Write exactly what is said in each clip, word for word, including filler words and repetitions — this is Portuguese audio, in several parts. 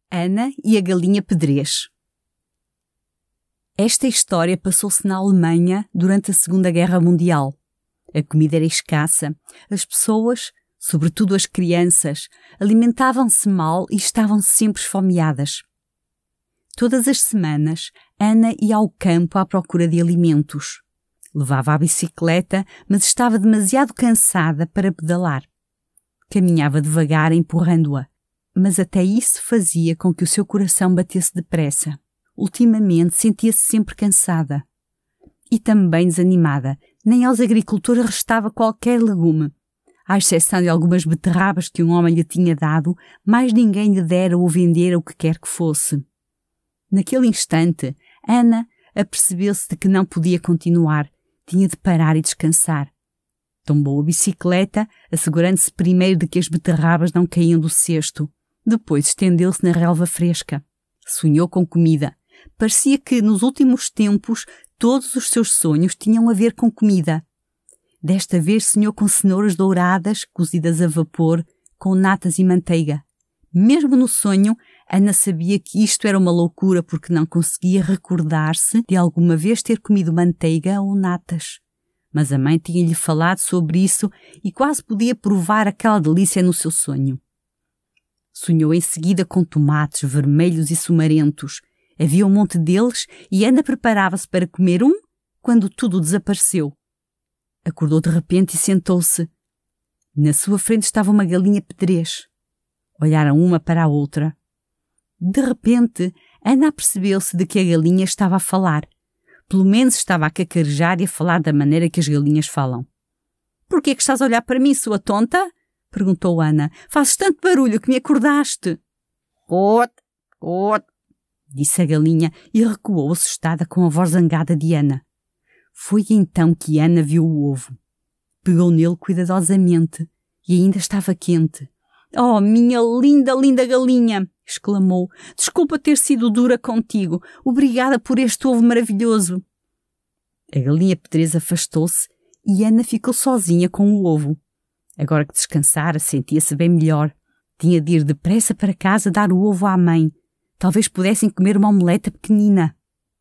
Ana e a Galinha Pedrez. Esta história passou-se na Alemanha durante a Segunda Guerra Mundial. A comida era escassa, as pessoas, sobretudo as crianças, alimentavam-se mal e estavam sempre esfomeadas. Todas as semanas, Ana ia ao campo à procura de alimentos. Levava a bicicleta, mas estava demasiado cansada para pedalar. Caminhava devagar, empurrando-a, mas até isso fazia com que o seu coração batesse depressa. Ultimamente sentia-se sempre cansada. E também desanimada. Nem aos agricultores restava qualquer legume. À exceção de algumas beterrabas que um homem lhe tinha dado, mais ninguém lhe dera ou vendera o que quer que fosse. Naquele instante, Ana apercebeu-se de que não podia continuar. Tinha de parar e descansar. Tombou a bicicleta, assegurando-se primeiro de que as beterrabas não caíam do cesto. Depois estendeu-se na relva fresca. Sonhou com comida. Parecia que, nos últimos tempos, todos os seus sonhos tinham a ver com comida. Desta vez sonhou com cenouras douradas, cozidas a vapor, com natas e manteiga. Mesmo no sonho, Ana sabia que isto era uma loucura porque não conseguia recordar-se de alguma vez ter comido manteiga ou natas. Mas a mãe tinha-lhe falado sobre isso e quase podia provar aquela delícia no seu sonho. Sonhou em seguida com tomates vermelhos e sumarentos. Havia um monte deles e Ana preparava-se para comer um quando tudo desapareceu. Acordou de repente e sentou-se. Na sua frente estava uma galinha pedrez. Olharam uma para a outra. De repente, Ana apercebeu-se de que a galinha estava a falar. Pelo menos estava a cacarejar e a falar da maneira que as galinhas falam. — Por que é que estás a olhar para mim, sua tonta? — perguntou Ana. — Fazes tanto barulho que me acordaste. — Cote, cote, disse a galinha e recuou assustada com a voz zangada de Ana. Foi então que Ana viu o ovo. Pegou nele cuidadosamente e ainda estava quente. — Oh, minha linda, linda galinha! — exclamou. — Desculpa ter sido dura contigo. Obrigada por este ovo maravilhoso. A galinha pedrez afastou-se e Ana ficou sozinha com o ovo. Agora que descansara, sentia-se bem melhor. Tinha de ir depressa para casa dar o ovo à mãe. Talvez pudessem comer uma omeleta pequenina.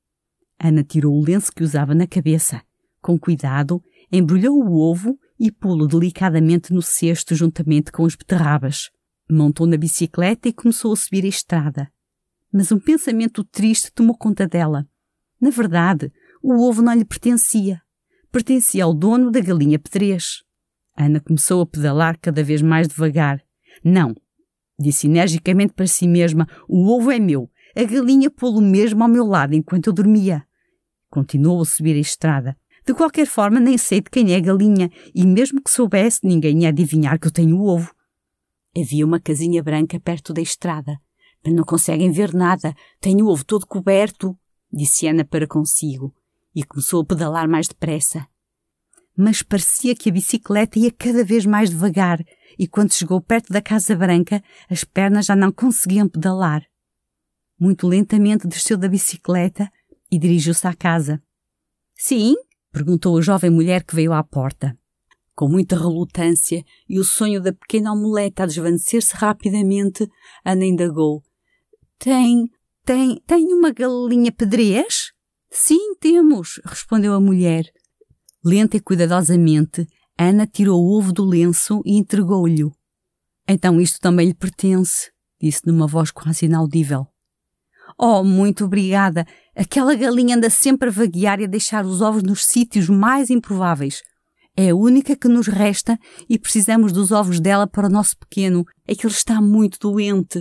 Ana tirou o lenço que usava na cabeça. Com cuidado, embrulhou o ovo e pô-lo delicadamente no cesto juntamente com as beterrabas. Montou na bicicleta e começou a subir a estrada. Mas um pensamento triste tomou conta dela. Na verdade, o ovo não lhe pertencia. Pertencia ao dono da galinha pedrez. Ana começou a pedalar cada vez mais devagar. Não, disse energicamente para si mesma, o ovo é meu. A galinha pô-lo mesmo ao meu lado enquanto eu dormia. Continuou a subir a estrada. De qualquer forma, nem sei de quem é a galinha, e mesmo que soubesse, ninguém ia adivinhar que eu tenho o ovo. Havia uma casinha branca perto da estrada. Mas não conseguem ver nada. Tenho o ovo todo coberto, disse Ana para consigo, e começou a pedalar mais depressa. Mas parecia que a bicicleta ia cada vez mais devagar, e quando chegou perto da Casa Branca, as pernas já não conseguiam pedalar. Muito lentamente desceu da bicicleta e dirigiu-se à casa. — Sim? — perguntou a jovem mulher que veio à porta. Com muita relutância e o sonho da pequena omeleta a desvanecer-se rapidamente, Ana indagou. — Tem, tem, tem uma galinha pedrez? — Sim, temos, respondeu a mulher. Lenta e cuidadosamente, Ana tirou o ovo do lenço e entregou-lhe. — Então isto também lhe pertence, disse numa voz quase inaudível. — Oh, muito obrigada. Aquela galinha anda sempre a vaguear e a deixar os ovos nos sítios mais improváveis. É a única que nos resta e precisamos dos ovos dela para o nosso pequeno. É que ele está muito doente.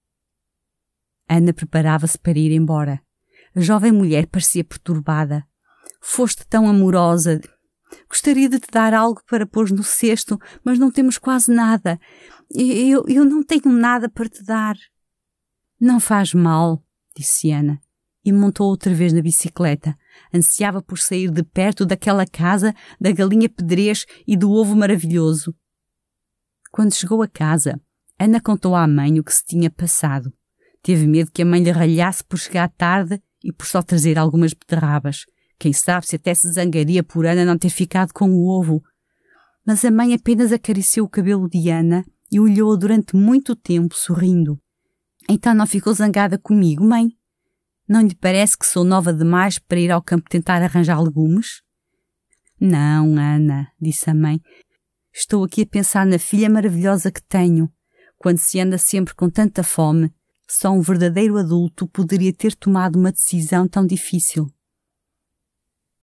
Ana preparava-se para ir embora. A jovem mulher parecia perturbada. — Foste tão amorosa. Gostaria de te dar algo para pôr no cesto, mas não temos quase nada. Eu, eu não tenho nada para te dar. — Não faz mal, disse Ana, e montou outra vez na bicicleta. Ansiava por sair de perto daquela casa, da galinha pedrez e do ovo maravilhoso. Quando chegou a casa, Ana contou à mãe o que se tinha passado. Teve medo que a mãe lhe ralhasse por chegar tarde e por só trazer algumas beterrabas. Quem sabe se até se zangaria por Ana não ter ficado com o ovo. Mas a mãe apenas acariciou o cabelo de Ana e olhou-a durante muito tempo, sorrindo. Então não ficou zangada comigo, mãe? Não lhe parece que sou nova demais para ir ao campo tentar arranjar legumes? Não, Ana, disse a mãe. Estou aqui a pensar na filha maravilhosa que tenho. Quando se anda sempre com tanta fome, só um verdadeiro adulto poderia ter tomado uma decisão tão difícil.